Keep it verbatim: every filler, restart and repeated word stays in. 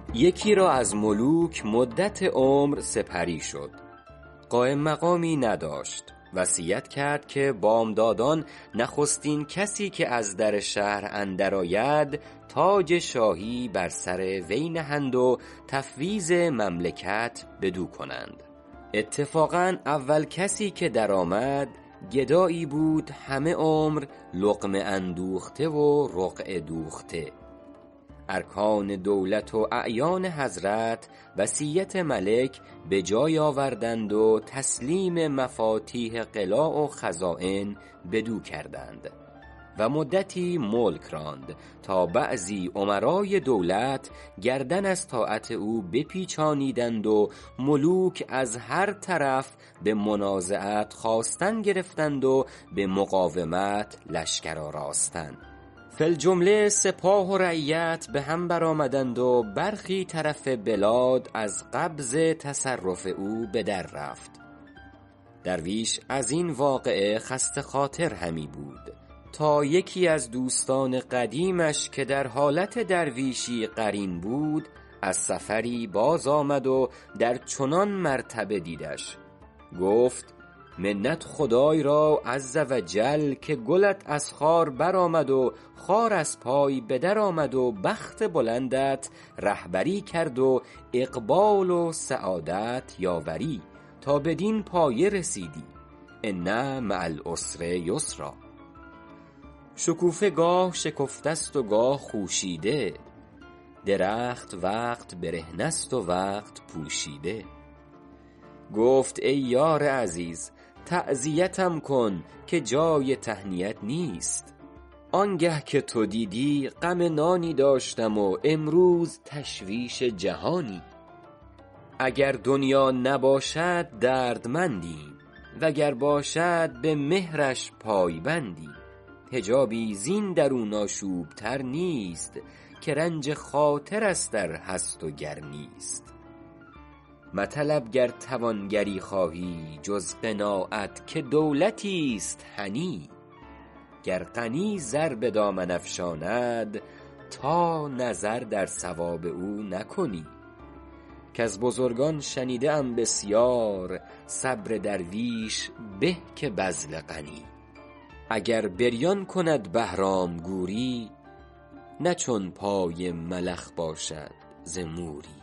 یکی را از ملوک مدت عمر سپری شد، قائم مقامی نداشت. وصیت کرد که بامدادان نخستین کسی که از در شهر اندر آید تاج شاهی بر سر وی نهند و تفویض مملکت بدو کنند. اتفاقا اول کسی که در آمد گدایی بود همه عمر لقمه اندوخته و رقعه دوخته. ارکان دولت و اعیان حضرت وصیت ملک به جای آوردند و تسلیم مفاتیح قلاع و خزائن بدو کردند و مدتی ملک راند تا بعضی امرای دولت گردن از طاعت او بپیچانیدند و ملوک از هر طرف به منازعت خاستن گرفتند و به مقاومت لشکر آراستن. فی الجمله سپاه و رعیت به هم برآمدند و برخی طرف بلاد از قبض تصرف او به در رفت. درویش از این واقعه خسته خاطر همی بود تا یکی از دوستان قدیمش که در حالت درویشی قرین بود از سفری باز آمد و در چنان مرتبه دیدش. گفت منت خدای را عز و جل که گلت از خار برآمد و خار از پای به در آمد و بخت بلندت رهبری کرد و اقبال و سعادت یاوری تا بدین پایه رسیدی. ان مع العسر یسرا. شکوفه گاه شکفته است و گاه خوشیده، درخت وقت برهنه است و وقت پوشیده. گفت ای یار عزیز تعزیتم کن که جای تهنیت نیست. آنگه که تو دیدی غم نانی داشتم و امروز تشویش جهانی. اگر دنیا نباشد دردمندیم وگر باشد به مهرش پایبندیم. حجابی زین درون آشوب تر نیست که رنج خاطر است ار هست و گر نیست. مطلب گر توانگری خواهی جز قناعت که دولتی است هنی. گر غنی زر به دامن افشاند تا نظر در ثواب او نکنی. کز بزرگان شنیده ام بسیار صبر درویش به که بذل غنی. اگر بریان کند بهرام گوری نه چون پای ملخ باشد ز موری.